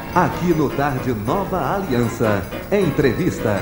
Aqui no Tarde Nova Aliança, entrevista.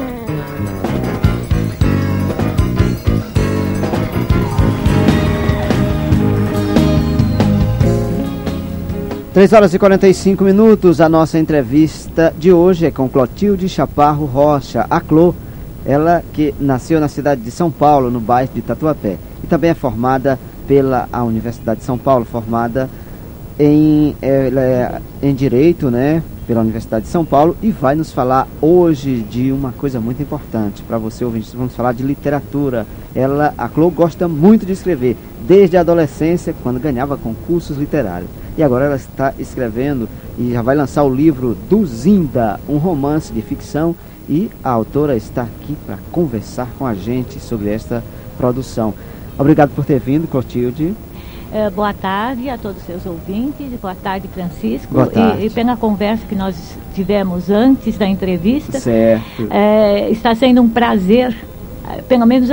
3h45. A nossa entrevista de hoje é com Clotilde Chaparro Rocha, a Clô. Ela que nasceu na cidade de São Paulo, no bairro de Tatuapé. E também é formada pela Universidade de São Paulo, formada em Direito, né, pela Universidade de São Paulo, e vai nos falar hoje de uma coisa muito importante para você, ouvinte. Vamos falar de literatura. A Clô gosta muito de escrever, desde a adolescência, quando ganhava concursos literários. E agora ela está escrevendo e já vai lançar o livro Duzinda, um romance de ficção, e a autora está aqui para conversar com a gente sobre esta produção. Obrigado por ter vindo, Clotilde. Boa tarde a todos os seus ouvintes, boa tarde, Francisco. Boa tarde. E pela conversa que nós tivemos antes da entrevista, certo. Está sendo um prazer, pelo menos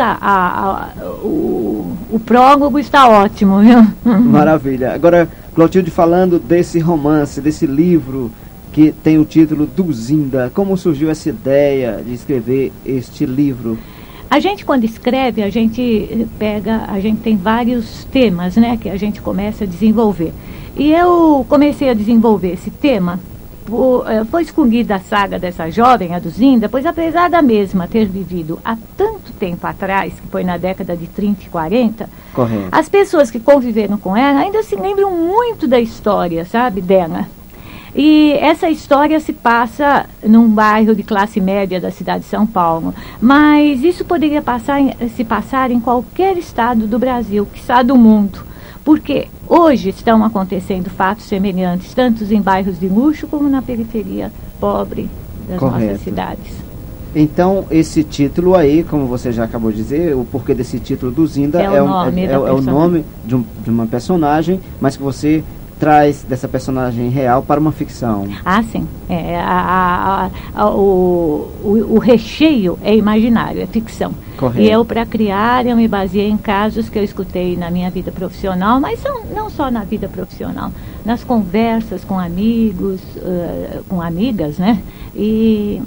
o prólogo está ótimo, viu? Maravilha. Agora, Clotilde, falando desse romance, desse livro que tem o título Duzinda, como surgiu essa ideia de escrever este livro? A gente, quando escreve, a gente tem vários temas, né, que a gente começa a desenvolver. E eu comecei a desenvolver esse tema, foi escolhida a saga dessa jovem, a Duzinda, pois apesar da mesma ter vivido há tanto tempo atrás, que foi na década de 30 e 40, correto, as pessoas que conviveram com ela ainda se lembram muito da história, sabe, dela. E essa história se passa num bairro de classe média da cidade de São Paulo, mas isso poderia se passar em qualquer estado do Brasil, quiçá do mundo, porque hoje estão acontecendo fatos semelhantes, tanto em bairros de luxo como na periferia pobre das nossas cidades. Então, esse título aí, como você já acabou de dizer, o porquê desse título Duzinda é o nome de uma personagem, mas que você traz dessa personagem real para uma ficção. Ah, sim. O recheio é imaginário, é ficção. Correto. E eu, para criar, eu me baseei em casos que eu escutei na minha vida profissional, mas não só na vida profissional, nas conversas com amigos, com amigas, né? E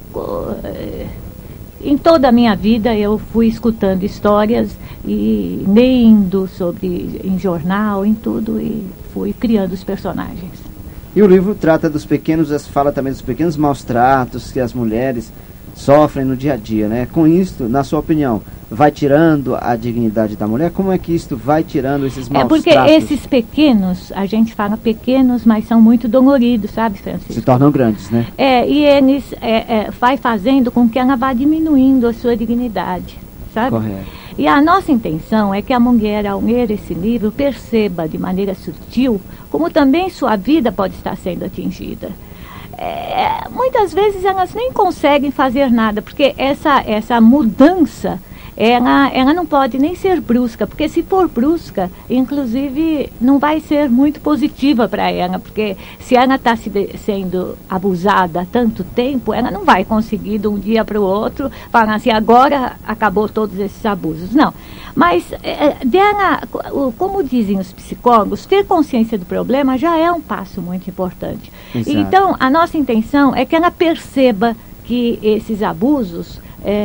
em toda a minha vida eu fui escutando histórias e lendo em jornal, em tudo, e fui criando os personagens. E o livro trata fala também dos pequenos maus tratos que as mulheres sofrem no dia a dia, né? Com isso, na sua opinião, vai tirando a dignidade da mulher? Como é que isto vai tirando esses maus tratos? Porque esses pequenos, a gente fala pequenos, mas são muito doloridos, sabe, Francisco? Se tornam grandes, né? E eles vai fazendo com que ela vá diminuindo a sua dignidade, sabe? Correto. E a nossa intenção é que a mulher, ao ler esse livro, perceba de maneira sutil como também sua vida pode estar sendo atingida. Muitas vezes elas nem conseguem fazer nada, porque essa mudança, ela não pode nem ser brusca, porque se for brusca, inclusive não vai ser muito positiva para ela, porque se ela está sendo abusada há tanto tempo, ela não vai conseguir de um dia para o outro falar assim, agora acabou todos esses abusos. Não, mas como dizem os psicólogos, ter consciência do problema já é um passo muito importante. Exato. Então, a nossa intenção é que ela perceba que esses abusos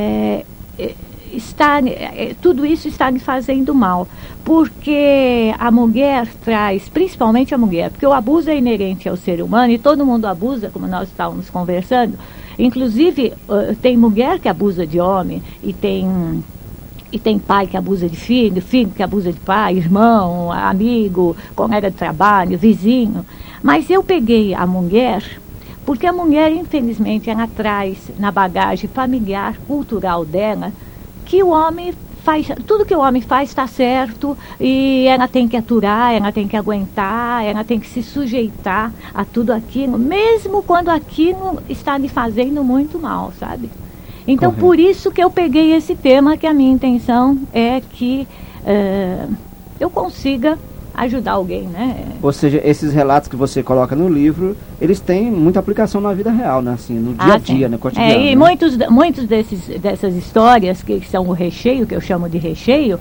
tudo isso está lhe fazendo mal, porque a mulher traz, principalmente a mulher, porque o abuso é inerente ao ser humano e todo mundo abusa, como nós estávamos conversando, inclusive tem mulher que abusa de homem e tem pai que abusa de filho, filho que abusa de pai, irmão, amigo, colega de trabalho, vizinho, mas eu peguei a mulher porque a mulher, infelizmente, ela traz na bagagem familiar, cultural dela, que o homem faz, tudo que o homem faz está certo e ela tem que aturar, ela tem que aguentar, ela tem que se sujeitar a tudo aquilo, mesmo quando aquilo está lhe fazendo muito mal, sabe? Então, correto, por isso que eu peguei esse tema, que a minha intenção é que eu consiga ajudar alguém, né? Ou seja, esses relatos que você coloca no livro, eles têm muita aplicação na vida real, né? Assim, no dia a dia, no cotidiano. E né? muitos dessas histórias, que são o recheio, que eu chamo de recheio,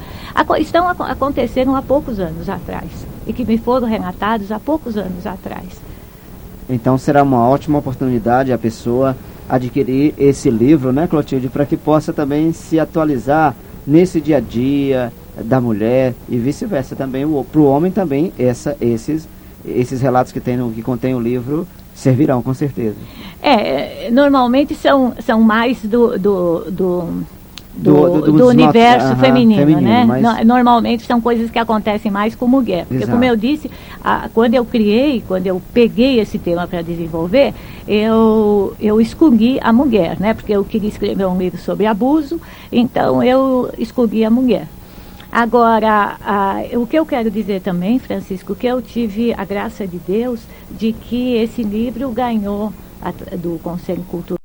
aconteceram há poucos anos atrás. E que me foram relatados há poucos anos atrás. Então será uma ótima oportunidade a pessoa adquirir esse livro, né, Clotilde, para que possa também se atualizar nesse dia a dia da mulher e vice-versa também, para o homem também esses relatos que contém o livro servirão, com certeza. Normalmente são mais do universo feminino, né? Mas... Normalmente são coisas que acontecem mais com mulher. Porque, como eu disse, quando eu peguei esse tema para desenvolver, eu escolhi a mulher, né? Porque eu queria escrever um livro sobre abuso, então eu escolhi a mulher. Agora, o que eu quero dizer também, Francisco, que eu tive a graça de Deus de que esse livro ganhou do Conselho Cultural